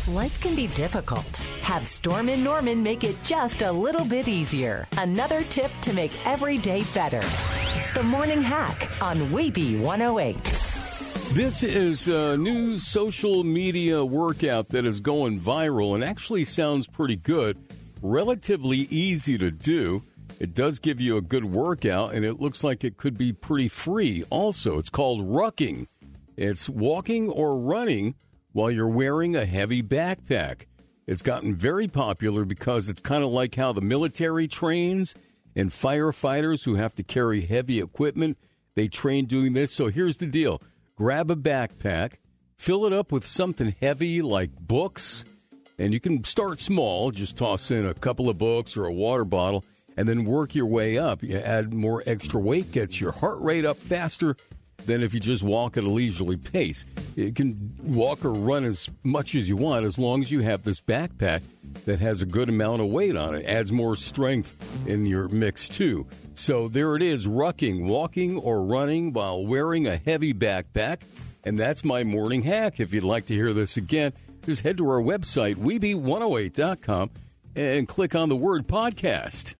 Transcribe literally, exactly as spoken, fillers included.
Life can be difficult. Have Storm and Norman make it just a little bit easier. Another tip to make every day better. The Morning Hack on Weeby one oh eight. This is a new social media workout that is going viral and actually sounds pretty good. Relatively easy to do. It does give you a good workout, and it looks like it could be pretty free also. It's called rucking. It's walking or running while you're wearing a heavy backpack. It's gotten very popular because it's kind of like how the military trains and firefighters who have to carry heavy equipment, they train doing this. So here's the deal. Grab a backpack, fill it up with something heavy like books, and you can start small. Just toss in a couple of books or a water bottle, and then work your way up. You add more extra weight, gets your heart rate up faster than if you just walk at a leisurely pace. You can walk or run as much as you want as long as you have this backpack that has a good amount of weight on it. Adds more strength in your mix, too. So there it is, rucking, walking or running while wearing a heavy backpack. And that's my morning hack. If you'd like to hear this again, just head to our website, weeby one oh eight dot com, and click on the word podcast.